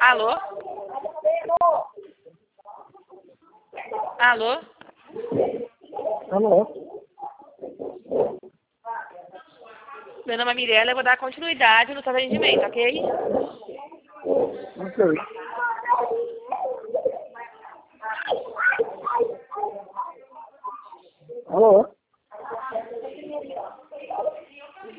Alô? Alô? Alô? Meu nome é Mirella, eu vou dar continuidade no seu atendimento, ok? Ok. Alô?